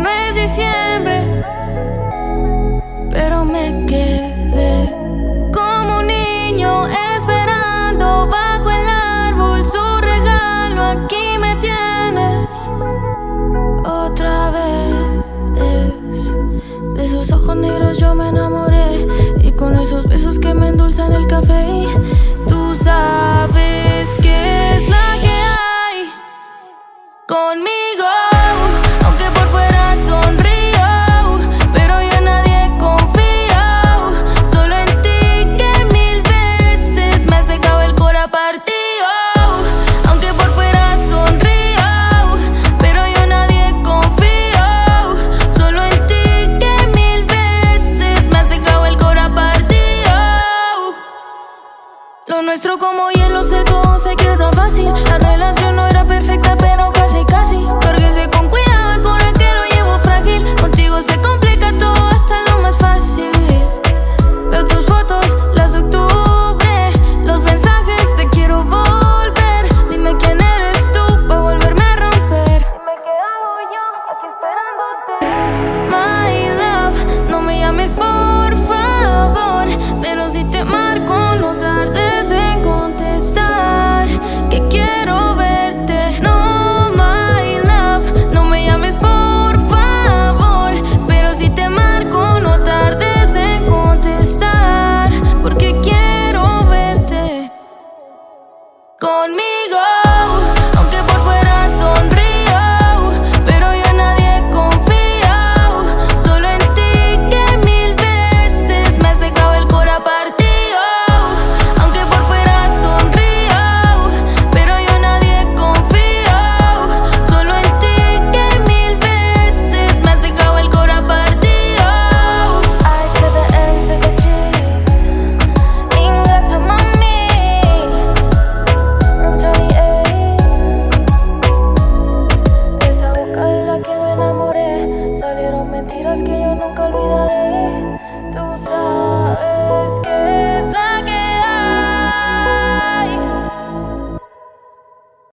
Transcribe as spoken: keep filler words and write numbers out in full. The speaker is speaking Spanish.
no es diciembre, pero me quedé como un niño esperando bajo el árbol su regalo. Aquí me tienes otra vez. De sus ojos negros yo me enamoré, y con esos besos que me endulzan el café. Tú sabes que es la que hay conmigo, aunque por fuera sonrío, pero yo en nadie confío. Solo en ti que mil veces me has dejado el cora partido. Aunque por fuera sonrío, pero yo en nadie confío. Solo en ti que mil veces me has dejado el cora partido. Lo nuestro como hielo seco se quiebra fácil. La relación no era perfecta, pero casi, casi. Cárguese con cuidado, el corazón que lo llevo frágil. Contigo se complica todo hasta lo más fácil. Veo tus fotos, las de octubre, los mensajes, te quiero volver. Dime quién eres tú pa' volverme a romper. Dime qué hago yo aquí esperándote. My love, no me llames por favor, pero si te marco no tardes en contestar, que quiero verte. No, my love, no me llames por favor, pero si te marco no tardes en contestar, porque quiero verte conmigo. Aunque por fuera sonrío, pero yo en nadie confío. Solo en ti que mil veces me has dejado el cora partido. Aunque por fuera sonrío, pero yo en nadie confío. Solo en ti que mil veces me has dejado el cora partido. I to the M to the G, Ingata mami, I'm Johnny A. De esa boca de la que me enamoré salieron mentiras que yo nunca olvidaré.